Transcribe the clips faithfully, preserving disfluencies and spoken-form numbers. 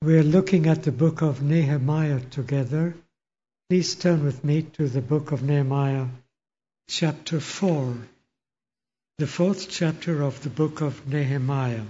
We're looking at the book of Nehemiah together. Please turn with me to the book of Nehemiah, chapter four, the fourth chapter of the book of Nehemiah.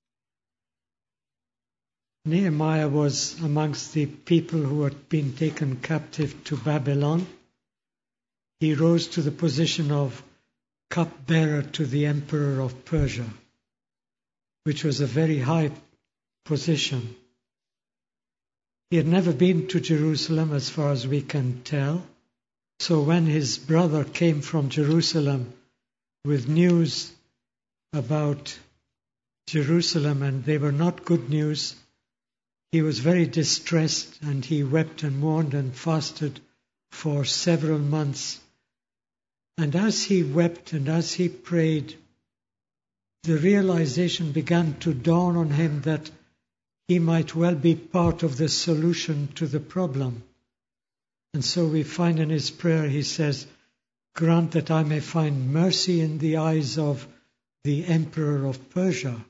Nehemiah was amongst the people who had been taken captive to Babylon. He rose to the position of cupbearer to the emperor of Persia, which was a very high position. He had never been to Jerusalem as far as we can tell. So when his brother came from Jerusalem with news about Jerusalem, and they were not good news, he was very distressed, and he wept and mourned and fasted for several months. And as he wept and as he prayed, the realization began to dawn on him that he might well be part of the solution to the problem. And so we find in his prayer, he says, "Grant that I may find mercy in the eyes of the emperor of Persia."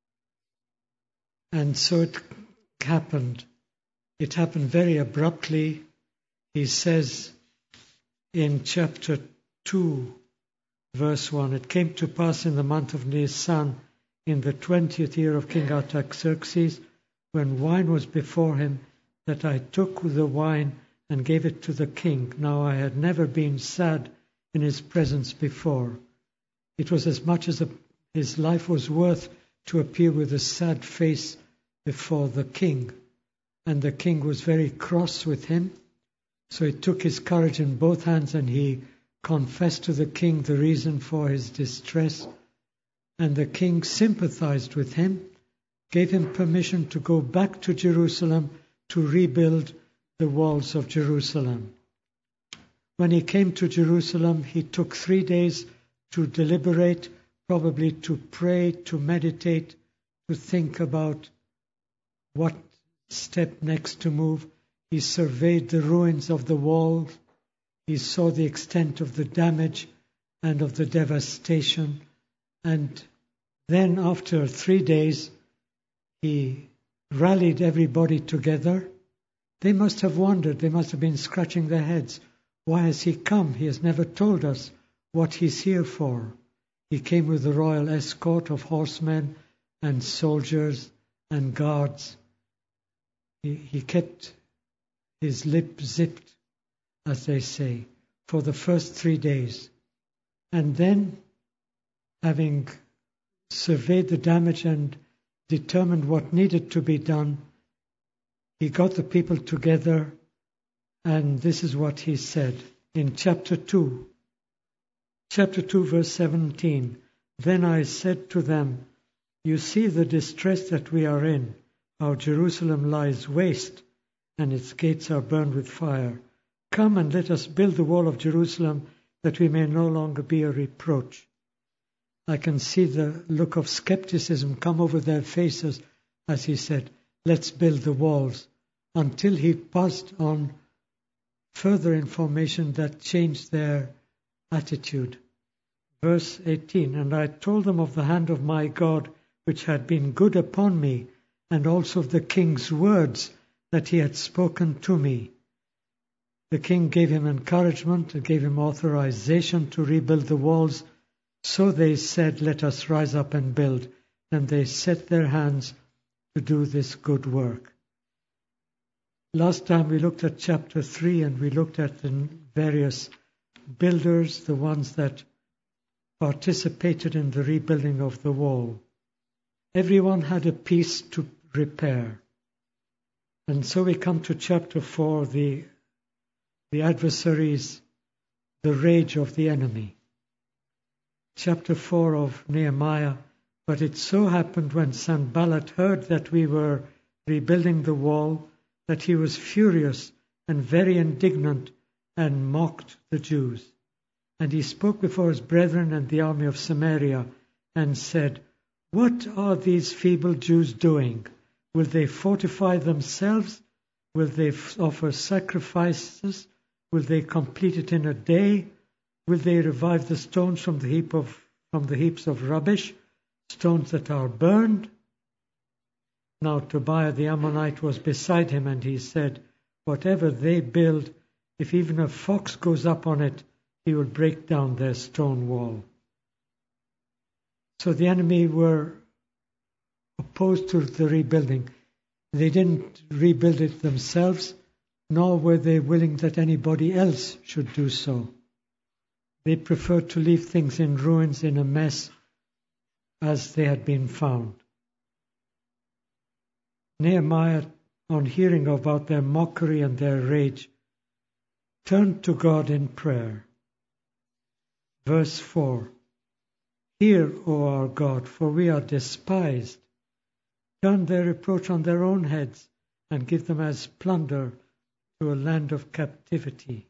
And so it happened. It happened very abruptly. He says in chapter two, verse one, "It came to pass in the month of Nisan, in the twentieth year of King Artaxerxes, when wine was before him, that I took the wine and gave it to the king. Now I had never been sad in his presence before." It was as much as a, his life was worth to appear with a sad face before the king. And the king was very cross with him. So he took his courage in both hands and he confessed to the king the reason for his distress. And the king sympathized with him, gave him permission to go back to Jerusalem to rebuild the walls of Jerusalem. When he came to Jerusalem, he took three days to deliberate, probably to pray, to meditate, to think about what step next to move. He surveyed the ruins of the walls. He saw the extent of the damage and of the devastation. And then after three days, he rallied everybody together. They must have wondered, they must have been scratching their heads. Why has he come? He has never told us what he's here for. He came with a royal escort of horsemen and soldiers and guards. He, he kept his lip zipped, as they say, for the first three days. And then, having surveyed the damage and determined what needed to be done, he got the people together, and this is what he said in chapter two. Chapter two, verse seventeen. "Then I said to them, you see the distress that we are in, how Jerusalem lies waste, and its gates are burned with fire. Come and let us build the wall of Jerusalem, that we may no longer be a reproach." I can see the look of skepticism come over their faces as he said, "Let's build the walls," until he passed on further information that changed their attitude. Verse eighteen, "And I told them of the hand of my God, which had been good upon me, and also of the king's words that he had spoken to me." The king gave him encouragement and gave him authorization to rebuild the walls. So they said, "Let us rise up and build." And they set their hands to do this good work. Last time we looked at chapter three, and we looked at the various builders, the ones that participated in the rebuilding of the wall. Everyone had a piece to repair. And so we come to chapter four, the, the adversaries, the rage of the enemy. Chapter four of Nehemiah. "But it so happened when Sanballat heard that we were rebuilding the wall, that he was furious and very indignant and mocked the Jews. And he spoke before his brethren and the army of Samaria and said, 'What are these feeble Jews doing? Will they fortify themselves? Will they offer sacrifices? Will they complete it in a day? Will they revive the stones from the heap of from the heaps of rubbish, stones that are burned?' Now Tobiah the Ammonite was beside him, and he said, "Whatever they build, if even a fox goes up on it, he will break down their stone wall." So the enemy were opposed to the rebuilding. They didn't rebuild it themselves, nor were they willing that anybody else should do so. They preferred to leave things in ruins, in a mess, as they had been found. Nehemiah, on hearing about their mockery and their rage, turned to God in prayer. Verse four, "Hear, O our God, for we are despised. Turn their reproach on their own heads, and give them as plunder to a land of captivity."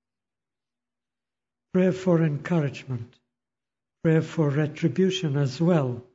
Prayer for encouragement, prayer for retribution as well.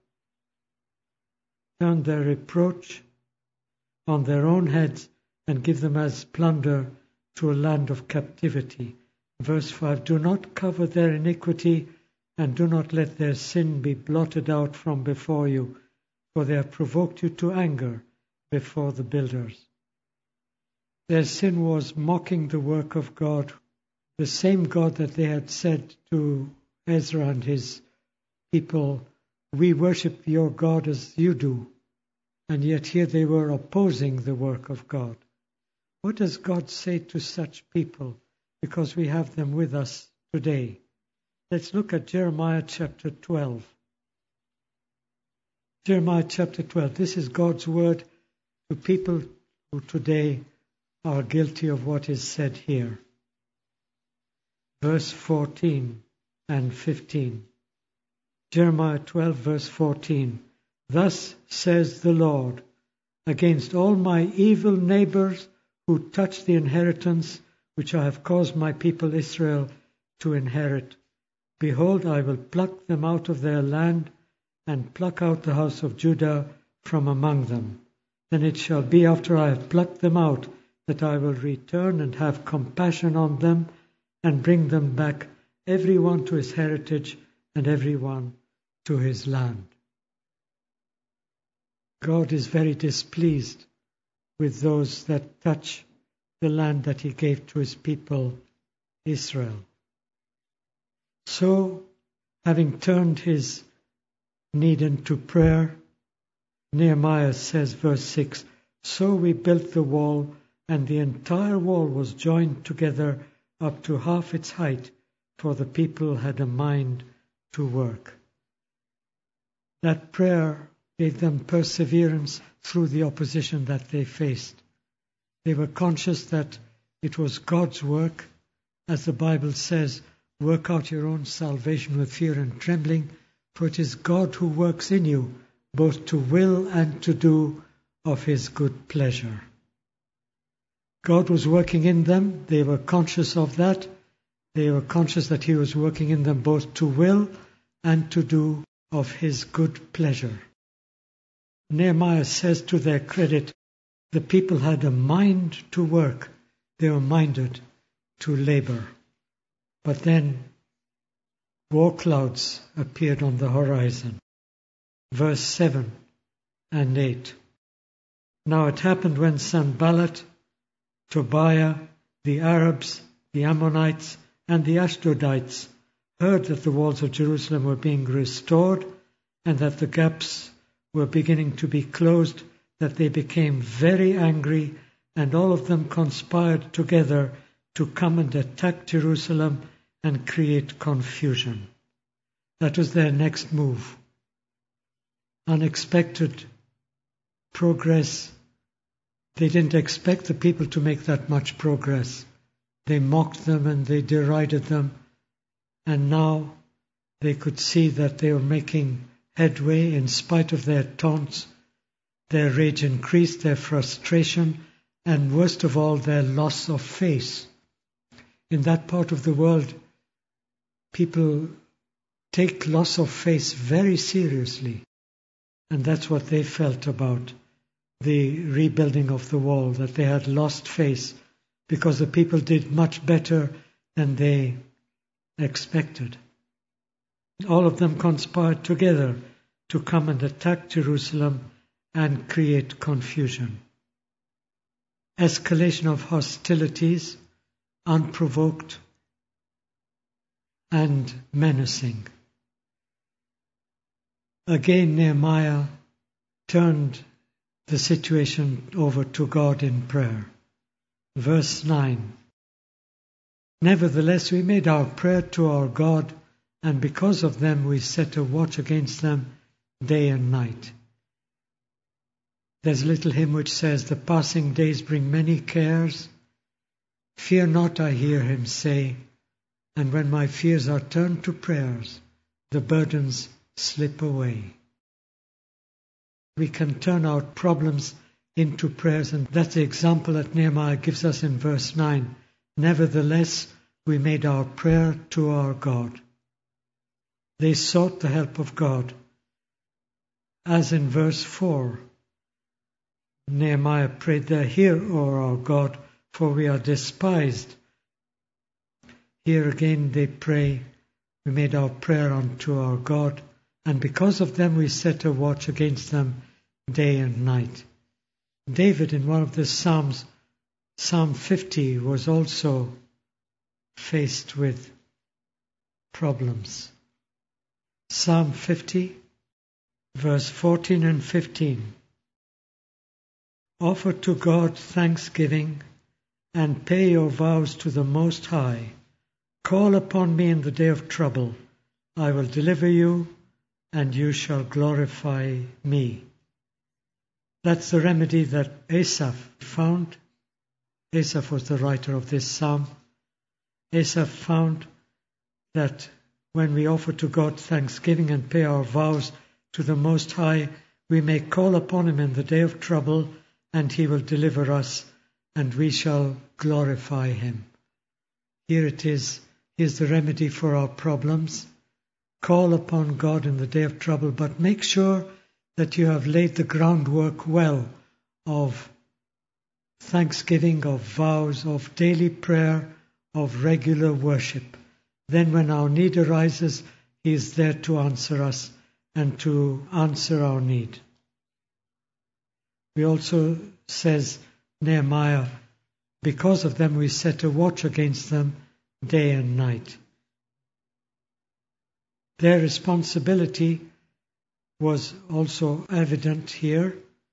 Turn their reproach on their own heads and give them as plunder to a land of captivity. Verse five, "Do not cover their iniquity, and do not let their sin be blotted out from before you, for they have provoked you to anger before the builders." Their sin was mocking the work of God, the same God that they had said to Ezra and his people, "We worship your God as you do." And yet here they were opposing the work of God. What does God say to such people? Because we have them with us today. Let's look at Jeremiah chapter twelve. Jeremiah chapter twelve. This is God's word to people who today are guilty of what is said here. Verse fourteen and fifteen. Jeremiah twelve, verse fourteen. "Thus says the Lord, against all my evil neighbors who touch the inheritance which I have caused my people Israel to inherit, behold, I will pluck them out of their land, and pluck out the house of Judah from among them. Then it shall be after I have plucked them out, that I will return and have compassion on them, and bring them back, every one to his heritage, and every one to his land." God is very displeased with those that touch the land that he gave to his people Israel. So, having turned his need into prayer, Nehemiah says, verse six, "So we built the wall, and the entire wall was joined together up to half its height, for the people had a mind to work." That prayer gave them perseverance through the opposition that they faced. They were conscious that it was God's work. As the Bible says, "Work out your own salvation with fear and trembling, for it is God who works in you, both to will and to do of his good pleasure." God was working in them. They were conscious of that. They were conscious that he was working in them both to will and to do of his good pleasure. Nehemiah says to their credit, the people had a mind to work. They were minded to labor. But then war clouds appeared on the horizon. Verse seven and eight. "Now it happened when Sanballat, Tobiah, the Arabs, the Ammonites, and the Ashdodites heard that the walls of Jerusalem were being restored and that the gaps were beginning to be closed, that they became very angry, and all of them conspired together to come and attack Jerusalem and create confusion." That was their next move. Unexpected progress. They didn't expect the people to make that much progress. They mocked them and they derided them, and now they could see that they were making headway in spite of their taunts. Their rage increased, their frustration, and worst of all, their loss of faith. In that part of the world, people take loss of faith very seriously, and that's what they felt about the rebuilding of the wall, that they had lost faith because the people did much better than they expected. All of them conspired together to come and attack Jerusalem and create confusion. Escalation of hostilities, unprovoked and menacing. Again, Nehemiah turned the situation over to God in prayer. Verse nine. Nevertheless, we made our prayer to our God, and because of them we set a watch against them day and night. There's a little hymn which says, the passing days bring many cares. Fear not, I hear him say, and when my fears are turned to prayers, the burdens slip away. We can turn our problems into prayers, and that's the example that Nehemiah gives us in verse nine. Nevertheless, we made our prayer to our God. They sought the help of God. As in verse four, Nehemiah prayed there, hear, O our God, for we are despised. Here again they pray, we made our prayer unto our God, and because of them we set a watch against them day and night. David, in one of the Psalms, Psalm fifty, was also faced with problems. Psalm fifty, verse fourteen and fifteen. Offer to God thanksgiving and pay your vows to the Most High. Call upon me in the day of trouble. I will deliver you, and you shall glorify me. That's the remedy that Asaph found. Asaph was the writer of this psalm. Asaph found that when we offer to God thanksgiving and pay our vows to the Most High, we may call upon him in the day of trouble, and he will deliver us, and we shall glorify him. Here it is. Here's the remedy for our problems. Call upon God in the day of trouble, but make sure that you have laid the groundwork well of thanksgiving, of vows, of daily prayer, of regular worship. Then when our need arises, he is there to answer us and to answer our need. We also, says Nehemiah, because of them we set a watch against them day and night. Their responsibility was also evident here.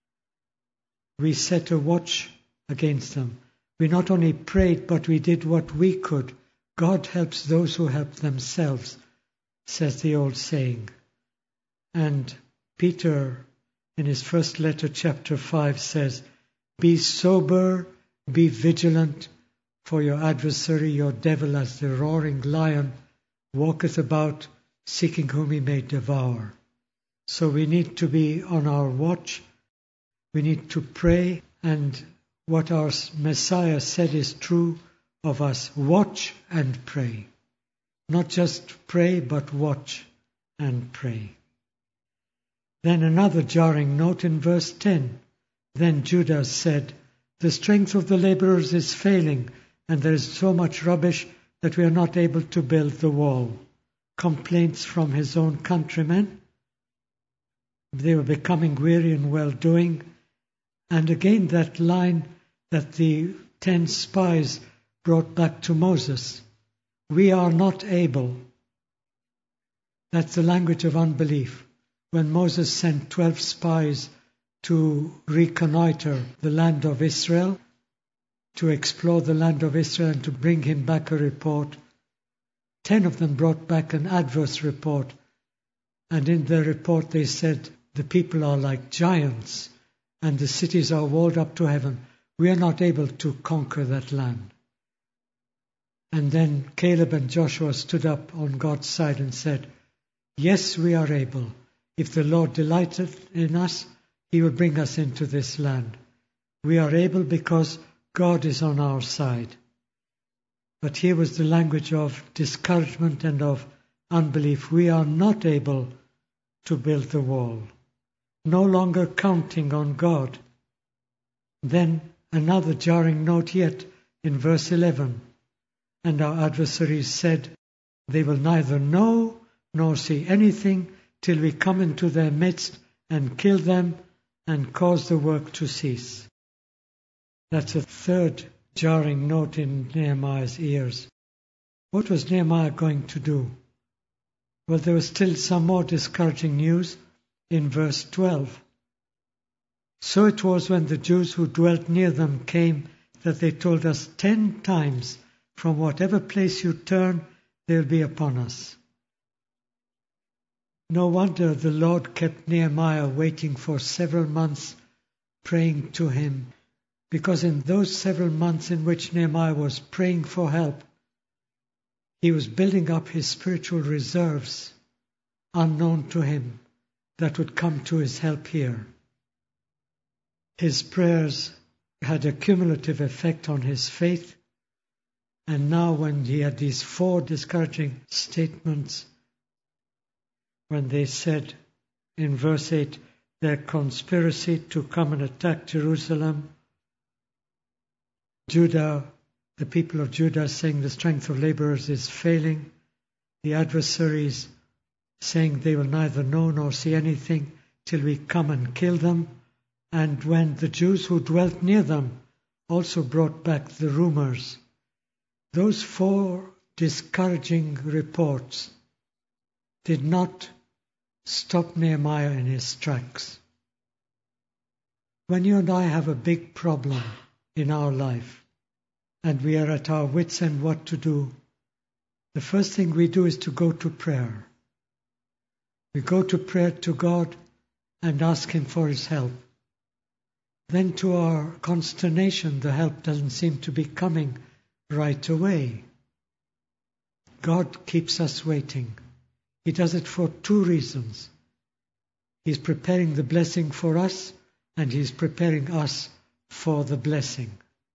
We set a watch against them. We not only prayed, but we did what we could. God helps those who help themselves, says the old saying. And Peter, in his first letter, chapter five, says, be sober, be vigilant, for your adversary, your devil, as the roaring lion, walketh about, seeking whom he may devour. So we need to be on our watch. We need to pray, and what our Messiah said is true of us. Watch and pray. Not just pray, but watch and pray. Then another jarring note in verse ten. Then Judah said, the strength of the laborers is failing, and there is so much rubbish that we are not able to build the wall. Complaints from his own countrymen. They were becoming weary in well-doing. And again that line that the ten spies brought back to Moses. We are not able. That's the language of unbelief. When Moses sent twelve spies to reconnoiter the land of Israel, to explore the land of Israel and to bring him back a report, ten of them brought back an adverse report. And in their report they said, the people are like giants and the cities are walled up to heaven. We are not able to conquer that land. And then Caleb and Joshua stood up on God's side and said, yes, we are able. If the Lord delighteth in us, he will bring us into this land. We are able because God is on our side. But here was the language of discouragement and of unbelief. We are not able to build the wall. No longer counting on God. Then another jarring note yet in verse eleven. And our adversaries said, they will neither know nor see anything till we come into their midst and kill them and cause the work to cease. That's a third jarring note in Nehemiah's ears. What was Nehemiah going to do? Well, there was still some more discouraging news in verse twelve. So it was when the Jews who dwelt near them came that they told us ten times, from whatever place you turn, they'll be upon us. No wonder the Lord kept Nehemiah waiting for several months, praying to him, because in those several months in which Nehemiah was praying for help, he was building up his spiritual reserves, unknown to him, that would come to his help here. His prayers had a cumulative effect on his faith, and now when he had these four discouraging statements, when they said in verse eight, their conspiracy to come and attack Jerusalem, Judah, the people of Judah saying the strength of laborers is failing, the adversaries saying they will neither know nor see anything till we come and kill them, and when the Jews who dwelt near them also brought back the rumors. Those four discouraging reports did not stop Nehemiah in his tracks. When you and I have a big problem in our life, and we are at our wits' end what to do, the first thing we do is to go to prayer. We go to prayer to God and ask Him for His help. Then to our consternation, the help doesn't seem to be coming right away. God keeps us waiting. He does it for two reasons. He's preparing the blessing for us, and He's preparing us for the blessing.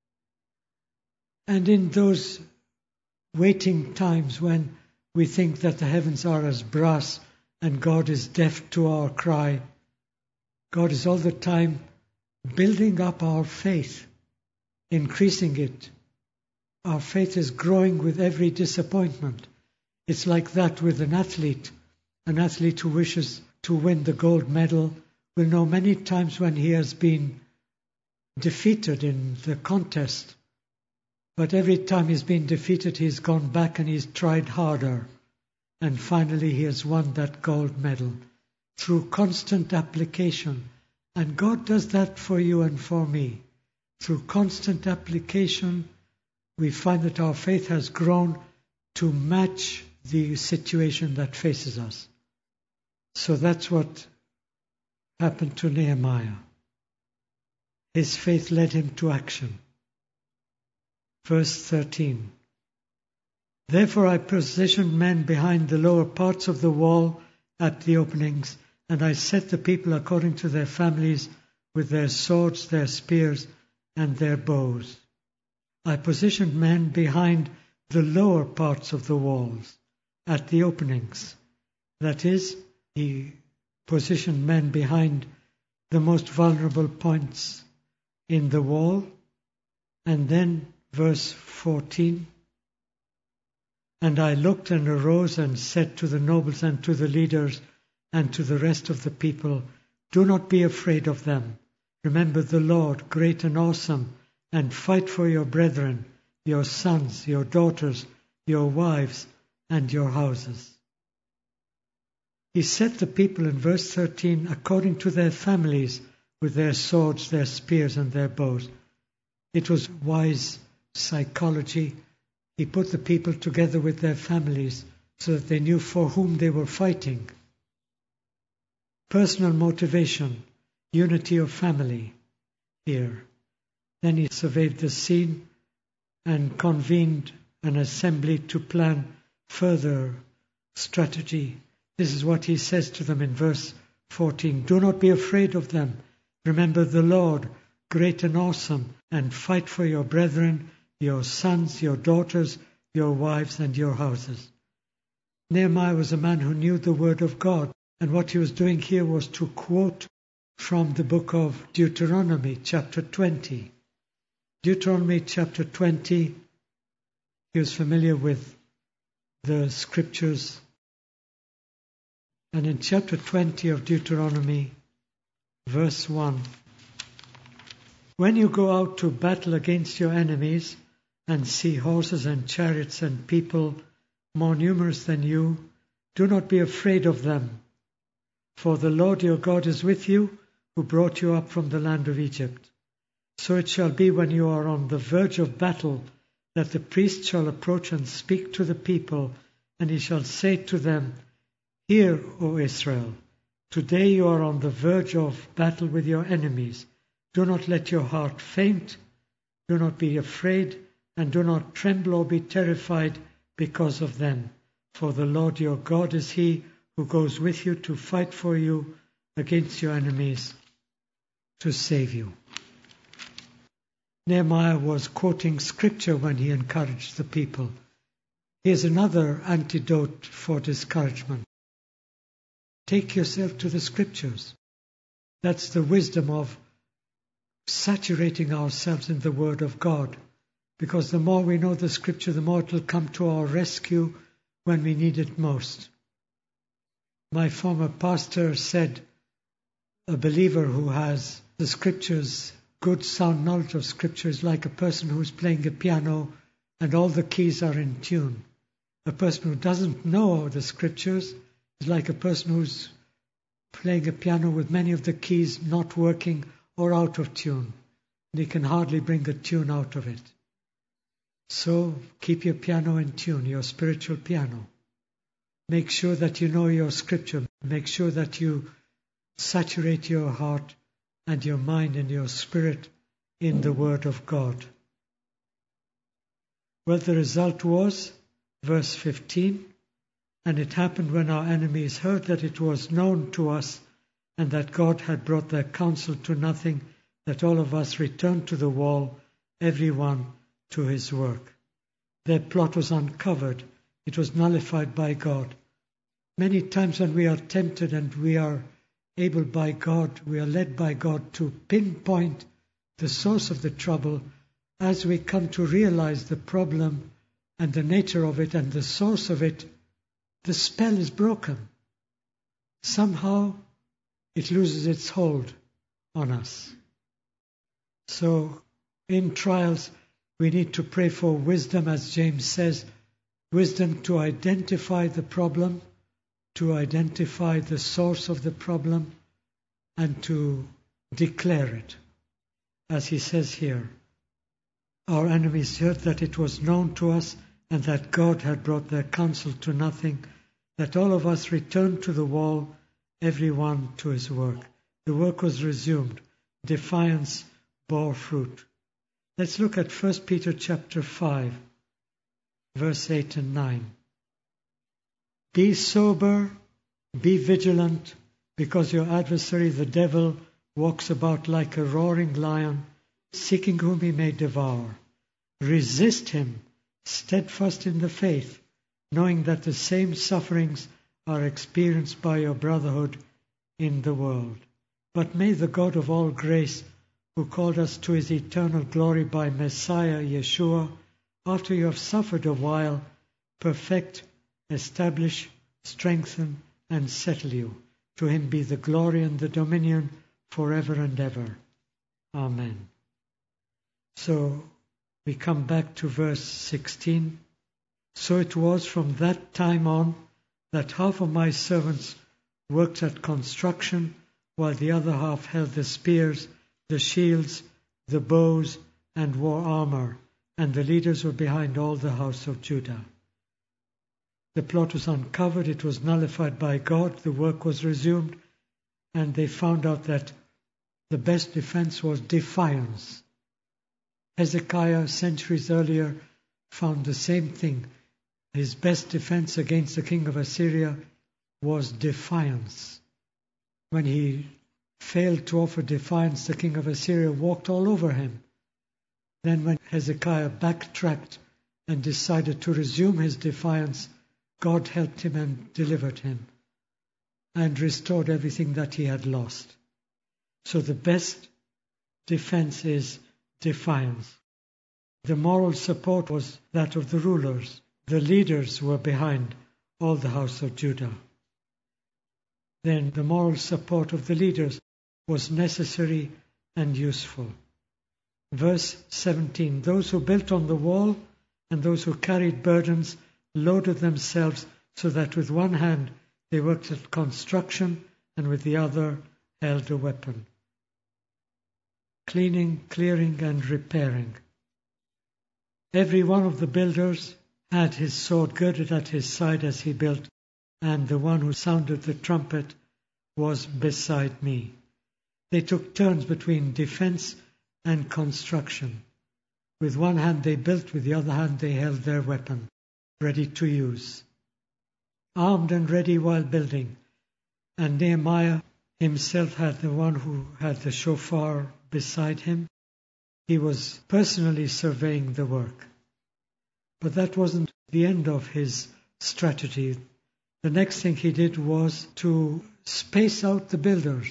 And in those waiting times when we think that the heavens are as brass and God is deaf to our cry, God is all the time building up our faith, increasing it. Our faith is growing with every disappointment. It's like that with an athlete. An athlete who wishes to win the gold medal will know many times when he has been defeated in the contest. But every time he's been defeated, he's gone back and he's tried harder. And finally he has won that gold medal through constant application. And God does that for you and for me. Through constant application, we find that our faith has grown to match the situation that faces us. So that's what happened to Nehemiah. His faith led him to action. Verse thirteen. Therefore I positioned men behind the lower parts of the wall at the openings, and I set the people according to their families with their swords, their spears, and their bows. I positioned men behind the lower parts of the walls, at the openings. That is, he positioned men behind the most vulnerable points in the wall. And then verse fourteen, and I looked and arose and said to the nobles and to the leaders and to the rest of the people, do not be afraid of them. Remember the Lord, great and awesome, and fight for your brethren, your sons, your daughters, your wives, and your houses. He set the people in verse thirteen according to their families with their swords, their spears, and their bows. It was wise psychology. He put the people together with their families so that they knew for whom they were fighting. Personal motivation, unity of family here. Then he surveyed the scene and convened an assembly to plan further strategy. This is what he says to them in verse fourteen. Do not be afraid of them. Remember the Lord, great and awesome, and fight for your brethren, your sons, your daughters, your wives, and your houses. Nehemiah was a man who knew the word of God, and what he was doing here was to quote from the book of Deuteronomy, chapter twenty. Deuteronomy chapter twenty, he was familiar with the scriptures. And in chapter twenty of Deuteronomy, verse one. When you go out to battle against your enemies and see horses and chariots and people more numerous than you, do not be afraid of them. For the Lord your God is with you, who brought you up from the land of Egypt. So it shall be when you are on the verge of battle, that the priest shall approach and speak to the people, and he shall say to them, Hear, O Israel, today you are on the verge of battle with your enemies. Do not let your heart faint, do not be afraid, and do not tremble or be terrified because of them. For the Lord your God is he who goes with you to fight for you against your enemies, to save you. Nehemiah was quoting scripture when he encouraged the people. Here's another antidote for discouragement. Take yourself to the scriptures. That's the wisdom of saturating ourselves in the Word of God. Because the more we know the scripture, the more it will come to our rescue when we need it most. My former pastor said, a believer who has the scriptures, good sound knowledge of scripture, is like a person who's playing a piano and all the keys are in tune. A person who doesn't know the scriptures is like a person who's playing a piano with many of the keys not working or out of tune. And he can hardly bring a tune out of it. So keep your piano in tune, your spiritual piano. Make sure that you know your scripture. Make sure that you saturate your heart and your mind and your spirit in the Word of God. Well, the result was, verse fifteen, and it happened when our enemies heard that it was known to us and that God had brought their counsel to nothing, that all of us returned to the wall, every one to his work. Their plot was uncovered. It was nullified by God. Many times when we are tempted and we are able by God, we are led by God to pinpoint the source of the trouble, as we come to realize the problem and the nature of it and the source of it, the spell is broken. Somehow it loses its hold on us. So in trials, we need to pray for wisdom, as James says, wisdom to identify the problem, to identify the source of the problem, and to declare it. As he says here, our enemies heard that it was known to us and that God had brought their counsel to nothing, that all of us returned to the wall, every one to his work. The work was resumed. Defiance bore fruit. Let's look at First Peter chapter five, verse eight and nine. Be sober, be vigilant, because your adversary the devil walks about like a roaring lion, seeking whom he may devour. Resist him, steadfast in the faith, knowing that the same sufferings are experienced by your brotherhood in the world. But may the God of all grace, who called us to his eternal glory by Messiah Yeshua, after you have suffered a while, perfect, establish, strengthen, and settle you. To him be the glory and the dominion forever and ever. Amen. So we come back to verse sixteen. So it was from that time on that half of my servants worked at construction, while the other half held the spears, the shields, the bows, and wore armor, and the leaders were behind all the house of Judah. The plot was uncovered, it was nullified by God, the work was resumed, and they found out that the best defense was defiance. Hezekiah, centuries earlier, found the same thing. His best defense against the king of Assyria was defiance. When he failed to offer defiance, the king of Assyria walked all over him. Then when Hezekiah backtracked and decided to resume his defiance, God helped him and delivered him and restored everything that he had lost. So the best defense is defiance. The moral support was that of the rulers. The leaders were behind all the house of Judah. Then the moral support of the leaders was necessary and useful. Verse seventeen, those who built on the wall and those who carried burdens loaded themselves so that with one hand they worked at construction and with the other held a weapon. Cleaning, clearing and repairing. Every one of the builders had his sword girded at his side as he built, and the one who sounded the trumpet was beside me. They took turns between defense and construction. With one hand they built, with the other hand they held their weapon, ready to use. Armed and ready while building. And Nehemiah himself had the one who had the shofar beside him. He was personally surveying the work. But that wasn't the end of his strategy. The next thing he did was to space out the builders.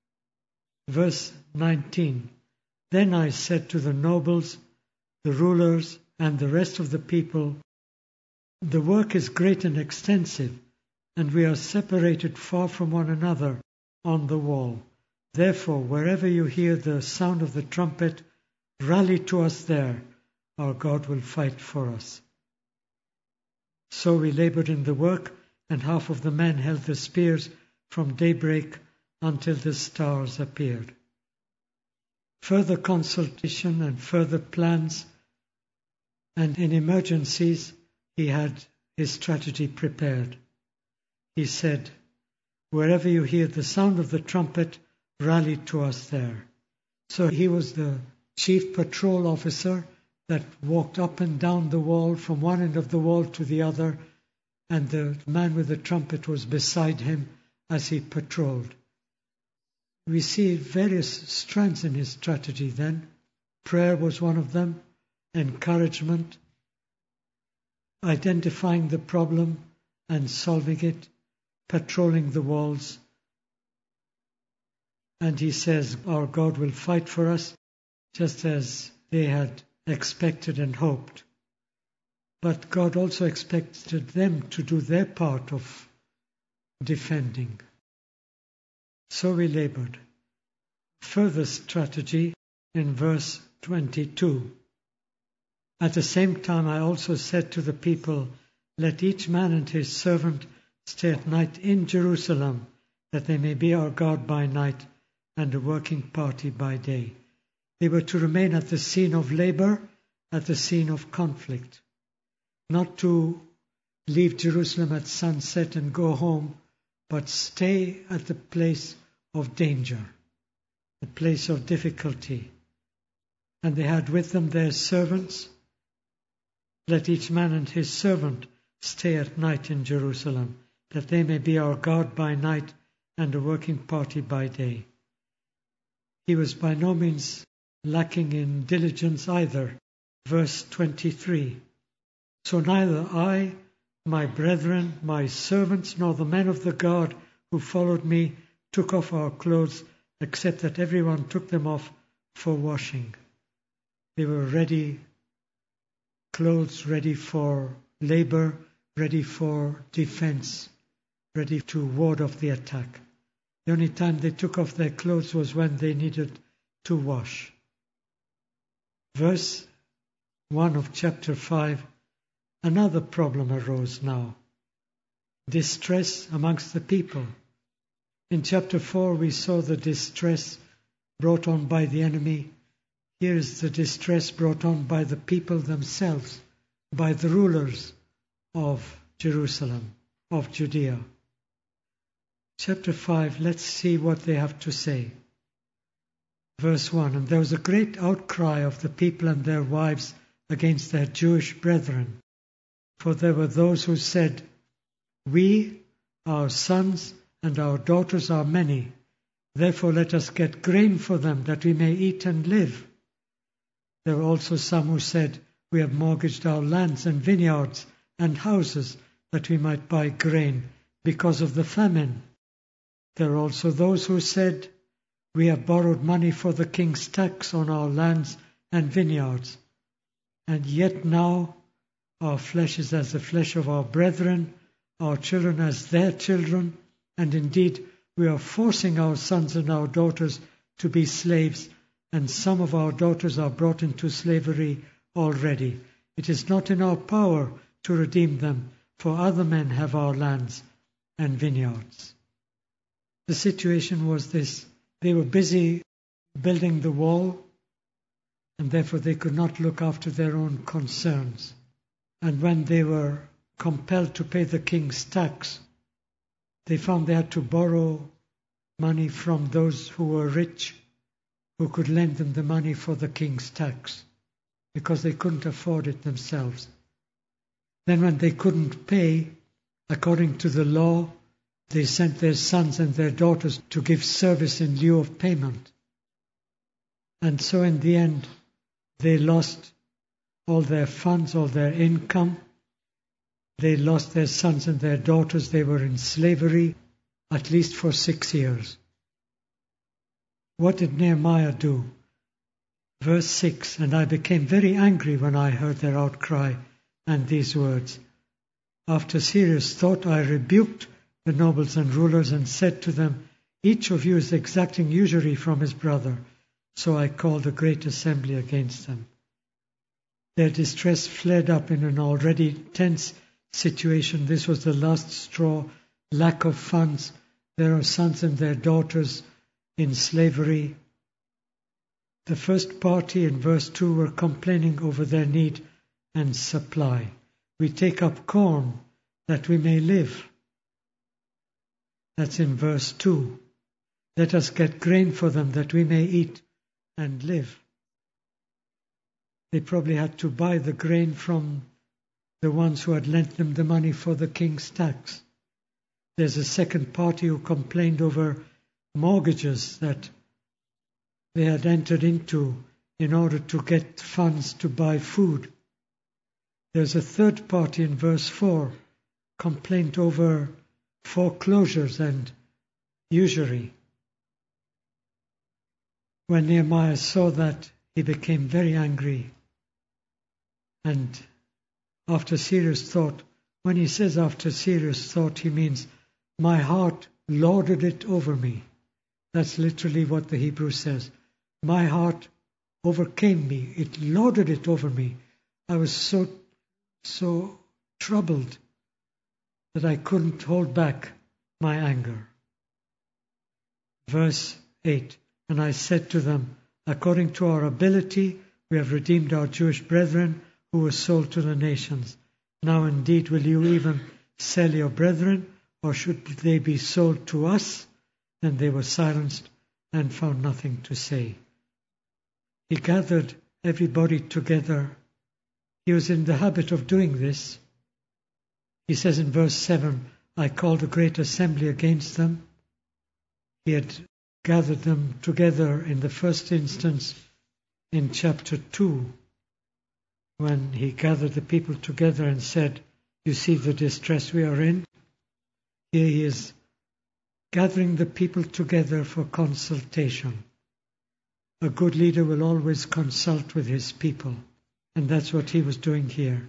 Verse nineteen, then I said to the nobles, the rulers, and the rest of the people, the work is great and extensive, and we are separated far from one another on the wall. Therefore, wherever you hear the sound of the trumpet, rally to us there. Our God will fight for us. So we labored in the work, and half of the men held the spears from daybreak until the stars appeared. Further consultation and further plans, and in emergencies he had his strategy prepared. He said, wherever you hear the sound of the trumpet, rally to us there. So he was the chief patrol officer that walked up and down the wall from one end of the wall to the other, and the man with the trumpet was beside him as he patrolled. We see various strands in his strategy then. Prayer was one of them, encouragement, identifying the problem and solving it, patrolling the walls. And he says, our God will fight for us, just as they had expected and hoped. But God also expected them to do their part of defending. So we labored. Further strategy in verse twenty-two. At the same time I also said to the people, let each man and his servant stay at night in Jerusalem, that they may be our guard by night and a working party by day. They were to remain at the scene of labor, at the scene of conflict, not to leave Jerusalem at sunset and go home, but stay at the place of danger, the place of difficulty. And they had with them their servants. Let each man and his servant stay at night in Jerusalem, that they may be our guard by night and a working party by day. He was by no means lacking in diligence either. Verse twenty-three. So neither I, my brethren, my servants, nor the men of the guard who followed me took off our clothes, except that everyone took them off for washing. They were ready, clothes ready for labor, ready for defense, ready to ward off the attack. The only time they took off their clothes was when they needed to wash. Verse one of chapter five, another problem arose now. Distress amongst the people. In chapter four we saw the distress brought on by the enemy. Here is the distress brought on by the people themselves, by the rulers of Jerusalem, of Judea. Chapter five, let's see what they have to say. Verse one, and there was a great outcry of the people and their wives against their Jewish brethren. For there were those who said, we, our sons and our daughters are many, therefore let us get grain for them, that we may eat and live. There were also some who said, we have mortgaged our lands and vineyards and houses, that we might buy grain because of the famine. There are also those who said, we have borrowed money for the king's tax on our lands and vineyards, and yet now our flesh is as the flesh of our brethren, our children as their children, and indeed we are forcing our sons and our daughters to be slaves, and some of our daughters are brought into slavery already. It is not in our power to redeem them, for other men have our lands and vineyards. The situation was this: they were busy building the wall, and therefore they could not look after their own concerns. And when they were compelled to pay the king's tax, they found they had to borrow money from those who were rich, who could lend them the money for the king's tax, because they couldn't afford it themselves. Then when they couldn't pay, according to the law, they sent their sons and their daughters to give service in lieu of payment. And so in the end, they lost all their funds, all their income. They lost their sons and their daughters. They were in slavery at least for six years. What did Nehemiah do? Verse six, and I became very angry when I heard their outcry and these words. After serious thought, I rebuked the nobles and rulers and said to them, each of you is exacting usury from his brother. So I called a great assembly against them. Their distress flared up in an already tense situation. This was the last straw, lack of funds. There are sons and their daughters in slavery. The first party in verse two were complaining over their need and supply. We take up corn that we may live. That's in verse two. Let us get grain for them that we may eat and live. They probably had to buy the grain from the ones who had lent them the money for the king's tax. There's a second party who complained over mortgages that they had entered into in order to get funds to buy food. There's a third party in verse four, complained over foreclosures and usury. When Nehemiah saw that, he became very angry. And after serious thought, when he says after serious thought, he means, my heart lorded it over me. That's literally what the Hebrew says. My heart overcame me. It lorded it over me. I was so, so troubled that I couldn't hold back my anger. Verse eight, and I said to them, according to our ability, we have redeemed our Jewish brethren who were sold to the nations. Now indeed will you even sell your brethren, or should they be sold to us? Then they were silenced and found nothing to say. He gathered everybody together. He was in the habit of doing this. He says in verse seven, I called a great assembly against them. He had gathered them together in the first instance in chapter two, when he gathered the people together and said, you see the distress we are in? Here he is gathering the people together for consultation. A good leader will always consult with his people, and that's what he was doing here.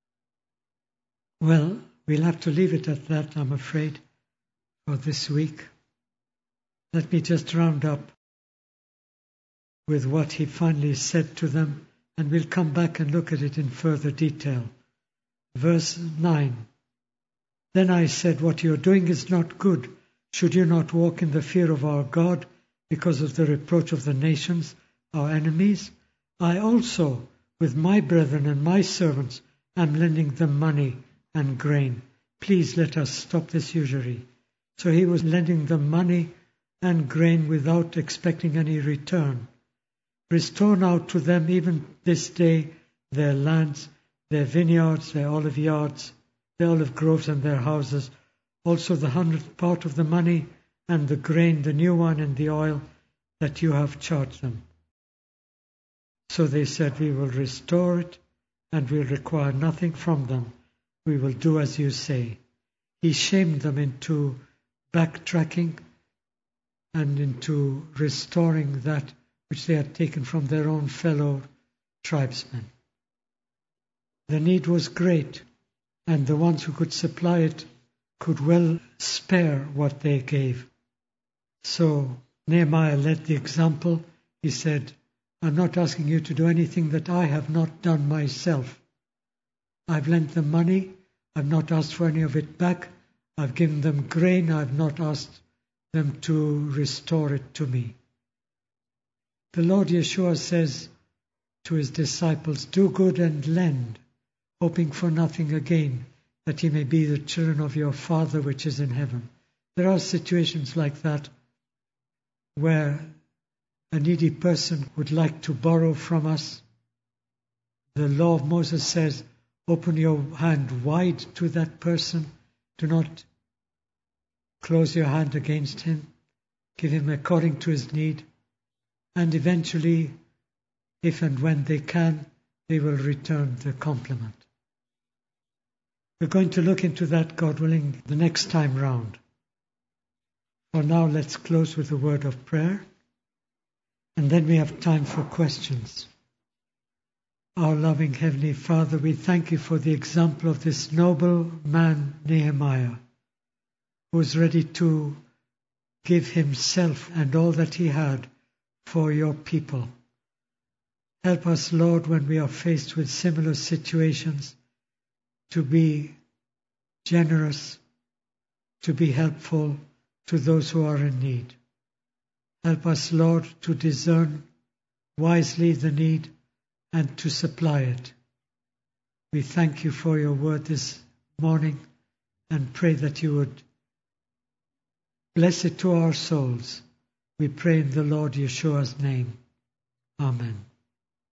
Well, we'll have to leave it at that, I'm afraid, for this week. Let me just round up with what he finally said to them, and we'll come back and look at it in further detail. Verse nine. Then I said, what you're doing is not good. Should you not walk in the fear of our God because of the reproach of the nations, our enemies? I also, with my brethren and my servants, am lending them money and grain. Please let us stop this usury. So he was lending them money and grain without expecting any return. Restore now to them even this day their lands, their vineyards, their olive yards, their olive groves and their houses, also the hundredth part of the money and the grain, the new wine and the oil that you have charged them. So they said, we will restore it and will require nothing from them. We will do as you say. He shamed them into backtracking and into restoring that which they had taken from their own fellow tribesmen. The need was great, and the ones who could supply it could well spare what they gave. So Nehemiah led the example. He said, I'm not asking you to do anything that I have not done myself. I've lent them money. I've not asked for any of it back. I've given them grain. I've not asked them to restore it to me. The Lord Yeshua says to his disciples, do good and lend, hoping for nothing again, that ye may be the children of your Father which is in heaven. There are situations like that where a needy person would like to borrow from us. The law of Moses says, open your hand wide to that person. Do not close your hand against him. Give him according to his need. And eventually, if and when they can, they will return the compliment. We're going to look into that, God willing, the next time round. For now, let's close with a word of prayer, and then we have time for questions. Our loving Heavenly Father, we thank you for the example of this noble man, Nehemiah, who was ready to give himself and all that he had for your people. Help us, Lord, when we are faced with similar situations, to be generous, to be helpful to those who are in need. Help us, Lord, to discern wisely the need and to supply it. We thank you for your word this morning and pray that you would bless it to our souls. We pray in the Lord Yeshua's name. Amen.